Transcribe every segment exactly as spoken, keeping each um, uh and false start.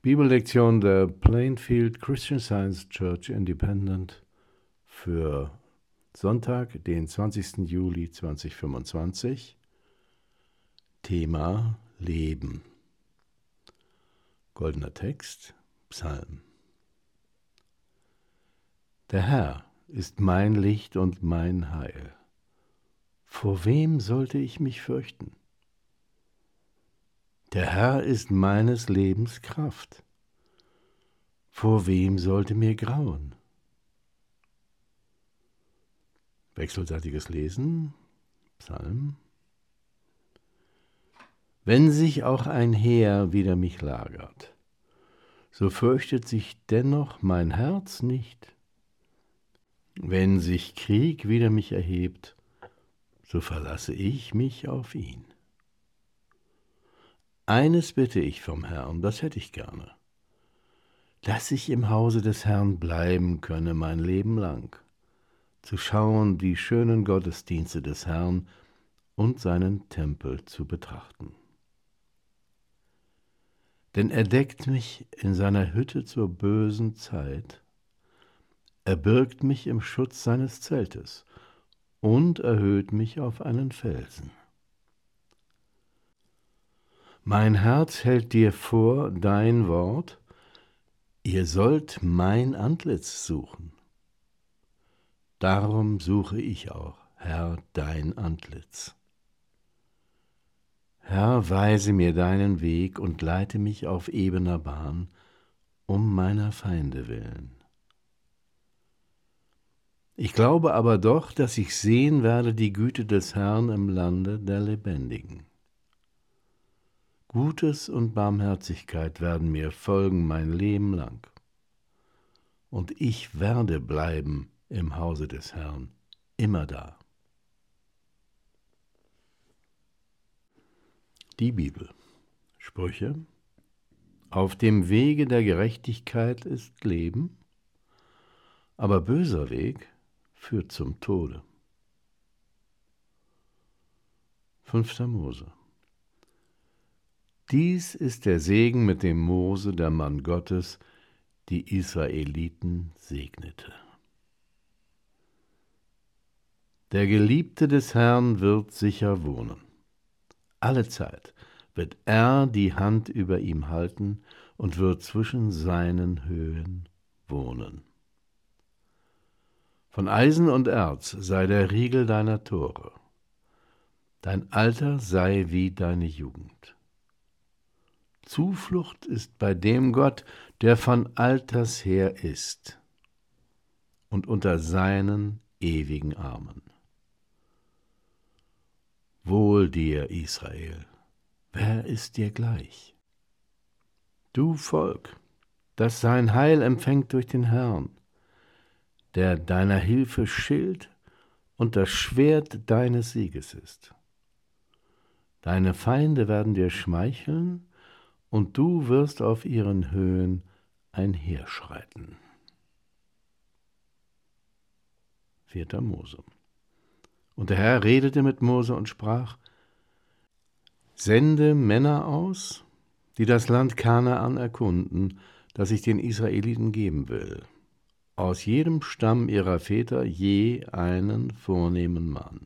Bibellektion der Plainfield Christian Science Church Independent für Sonntag, den zwanzigsten Juli zweitausendfünfundzwanzig. Thema Leben. Goldener Text, Psalm. Der Herr ist mein Licht und mein Heil. Vor wem sollte ich mich fürchten? Der Herr ist meines Lebens Kraft. Vor wem sollte mir grauen? Wechselseitiges Lesen, Psalm. Wenn sich auch ein Heer wider mich lagert, so fürchtet sich dennoch mein Herz nicht. Wenn sich Krieg wider mich erhebt, so verlasse ich mich auf ihn. Eines bitte ich vom Herrn, das hätte ich gerne, dass ich im Hause des Herrn bleiben könne mein Leben lang, zu schauen die schönen Gottesdienste des Herrn und seinen Tempel zu betrachten. Denn er deckt mich in seiner Hütte zur bösen Zeit, er birgt mich im Schutz seines Zeltes und erhöht mich auf einen Felsen. Mein Herz hält dir vor dein Wort, ihr sollt mein Antlitz suchen. Darum suche ich auch, Herr, dein Antlitz. Herr, weise mir deinen Weg und leite mich auf ebener Bahn, um meiner Feinde willen. Ich glaube aber doch, dass ich sehen werde die Güte des Herrn im Lande der Lebendigen. Gutes und Barmherzigkeit werden mir folgen mein Leben lang. Und ich werde bleiben im Hause des Herrn, immer da. Die Bibel. Sprüche. Auf dem Wege der Gerechtigkeit ist Leben, aber böser Weg führt zum Tode. Fünfter Mose. Dies ist der Segen, mit dem Mose, der Mann Gottes, die Israeliten segnete. Der Geliebte des Herrn wird sicher wohnen. Alle Zeit wird er die Hand über ihm halten und wird zwischen seinen Höhen wohnen. Von Eisen und Erz sei der Riegel deiner Tore. Dein Alter sei wie deine Jugend. Zuflucht ist bei dem Gott, der von alters her ist und unter seinen ewigen Armen. Wohl dir, Israel, wer ist dir gleich? Du Volk, das sein Heil empfängt durch den Herrn, der deiner Hilfe Schild und das Schwert deines Sieges ist. Deine Feinde werden dir schmeicheln, und du wirst auf ihren Höhen einherschreiten. Vierter Mose. Und der Herr redete mit Mose und sprach: Sende Männer aus, die das Land Kanaan erkunden, das ich den Israeliten geben will, aus jedem Stamm ihrer Väter je einen vornehmen Mann.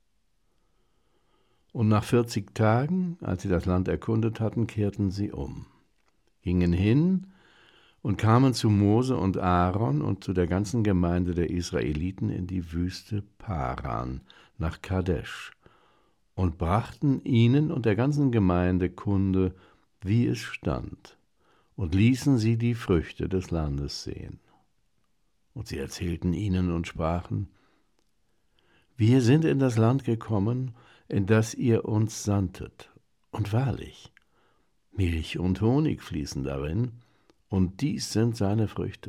Und nach vierzig Tagen, als sie das Land erkundet hatten, kehrten sie um, gingen hin und kamen zu Mose und Aaron und zu der ganzen Gemeinde der Israeliten in die Wüste Paran nach Kadesh und brachten ihnen und der ganzen Gemeinde Kunde, wie es stand, und ließen sie die Früchte des Landes sehen. Und sie erzählten ihnen und sprachen: Wir sind in das Land gekommen, in das ihr uns sandtet, und wahrlich, Milch und Honig fließen darin, und dies sind seine Früchte.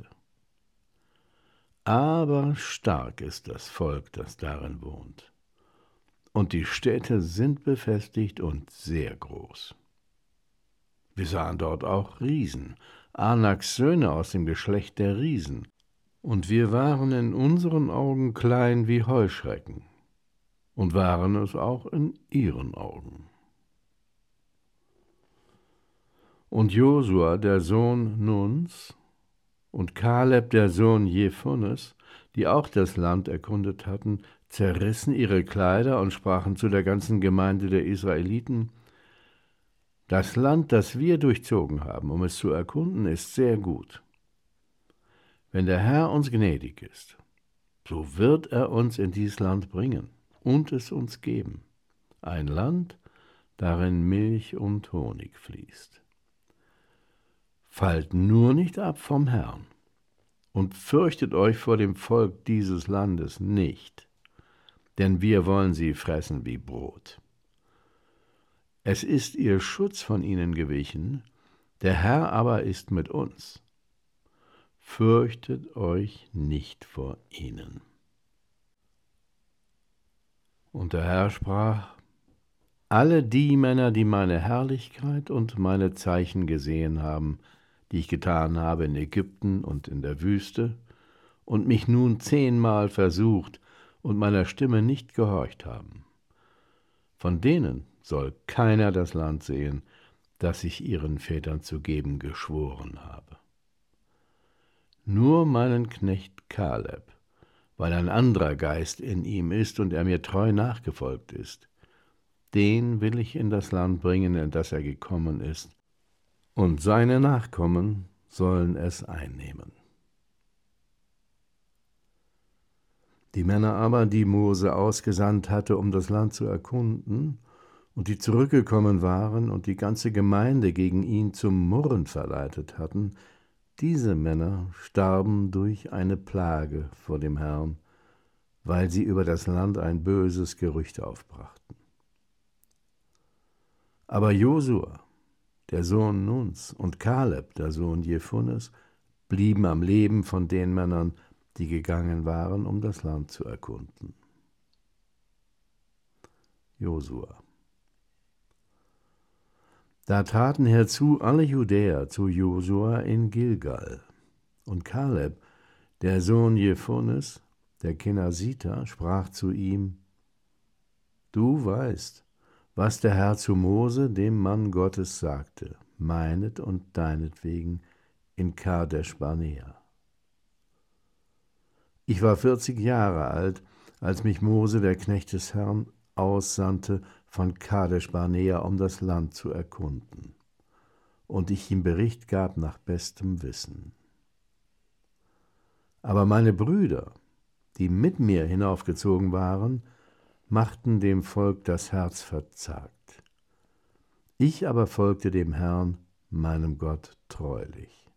Aber stark ist das Volk, das darin wohnt, und die Städte sind befestigt und sehr groß. Wir sahen dort auch Riesen, Anaks Söhne aus dem Geschlecht der Riesen, und wir waren in unseren Augen klein wie Heuschrecken, und waren es auch in ihren Augen. Und Josua, der Sohn Nuns, und Kaleb, der Sohn Jephunes, die auch das Land erkundet hatten, zerrissen ihre Kleider und sprachen zu der ganzen Gemeinde der Israeliten: Das Land, das wir durchzogen haben, um es zu erkunden, ist sehr gut. Wenn der Herr uns gnädig ist, so wird er uns in dieses Land bringen und es uns geben, ein Land, darin Milch und Honig fließt. Fallt nur nicht ab vom Herrn und fürchtet euch vor dem Volk dieses Landes nicht, denn wir wollen sie fressen wie Brot. Es ist ihr Schutz von ihnen gewichen, der Herr aber ist mit uns. Fürchtet euch nicht vor ihnen. Und der Herr sprach: Alle die Männer, die meine Herrlichkeit und meine Zeichen gesehen haben, die ich getan habe in Ägypten und in der Wüste, und mich nun zehnmal versucht und meiner Stimme nicht gehorcht haben, von denen soll keiner das Land sehen, das ich ihren Vätern zu geben geschworen habe. Nur meinen Knecht Kaleb, weil ein anderer Geist in ihm ist und er mir treu nachgefolgt ist, den will ich in das Land bringen, in das er gekommen ist, und seine Nachkommen sollen es einnehmen. Die Männer aber, die Mose ausgesandt hatte, um das Land zu erkunden, und die zurückgekommen waren und die ganze Gemeinde gegen ihn zum Murren verleitet hatten, diese Männer starben durch eine Plage vor dem Herrn, weil sie über das Land ein böses Gerücht aufbrachten. Aber Josua, der Sohn Nuns, und Kaleb, der Sohn Jephunes, blieben am Leben von den Männern, die gegangen waren, um das Land zu erkunden. Josua. Da traten herzu alle Judäer zu Josua in Gilgal. Und Kaleb, der Sohn Jephunes, der Kenasiter, sprach zu ihm: Du weißt, was der Herr zu Mose, dem Mann Gottes, sagte, meinet und deinetwegen in Kadesh Barnea. Ich war vierzig Jahre alt, als mich Mose, der Knecht des Herrn, aussandte von Kadesh Barnea, um das Land zu erkunden, und ich ihm Bericht gab nach bestem Wissen. Aber meine Brüder, die mit mir hinaufgezogen waren, machten dem Volk das Herz verzagt. Ich aber folgte dem Herrn, meinem Gott, treulich.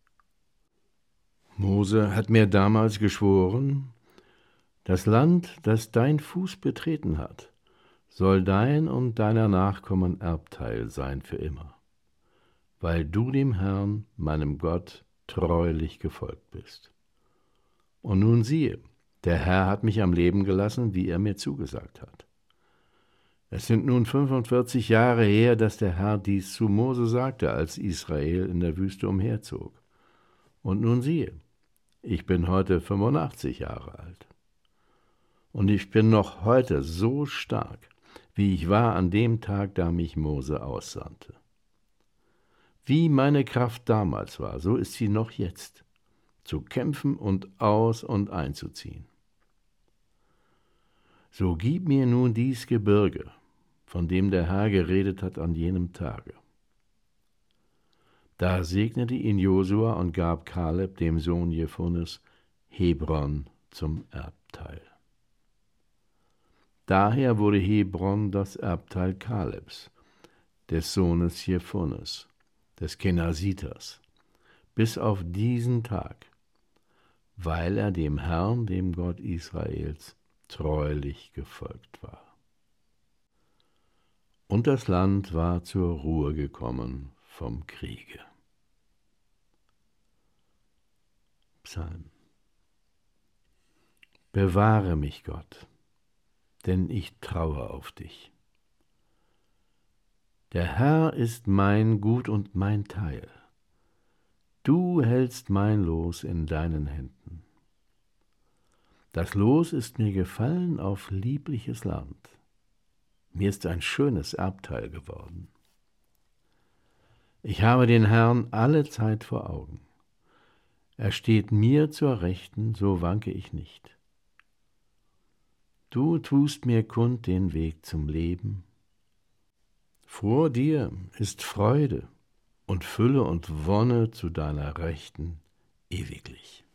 Mose hat mir damals geschworen: Das Land, das dein Fuß betreten hat, soll dein und deiner Nachkommen Erbteil sein für immer, weil du dem Herrn, meinem Gott, treulich gefolgt bist. Und nun siehe, der Herr hat mich am Leben gelassen, wie er mir zugesagt hat. Es sind nun fünfundvierzig Jahre her, dass der Herr dies zu Mose sagte, als Israel in der Wüste umherzog. Und nun siehe, ich bin heute fünfundachtzig Jahre alt. Und ich bin noch heute so stark, wie ich war an dem Tag, da mich Mose aussandte. Wie meine Kraft damals war, so ist sie noch jetzt, zu kämpfen und aus- und einzuziehen. So gib mir nun dies Gebirge, von dem der Herr geredet hat an jenem Tage. Da segnete ihn Josua und gab Kaleb, dem Sohn Jephunes, Hebron zum Erbteil. Daher wurde Hebron das Erbteil Kalebs, des Sohnes Jephunes, des Kenasiters, bis auf diesen Tag, weil er dem Herrn, dem Gott Israels, treulich gefolgt war. Und das Land war zur Ruhe gekommen vom Kriege. Psalm. Bewahre mich, Gott, denn ich traue auf dich. Der Herr ist mein Gut und mein Teil. Du hältst mein Los in deinen Händen. Das Los ist mir gefallen auf liebliches Land. Mir ist ein schönes Erbteil geworden. Ich habe den Herrn alle Zeit vor Augen. Er steht mir zur Rechten, so wanke ich nicht. Du tust mir kund den Weg zum Leben. Vor dir ist Freude und Fülle und Wonne zu deiner Rechten ewiglich.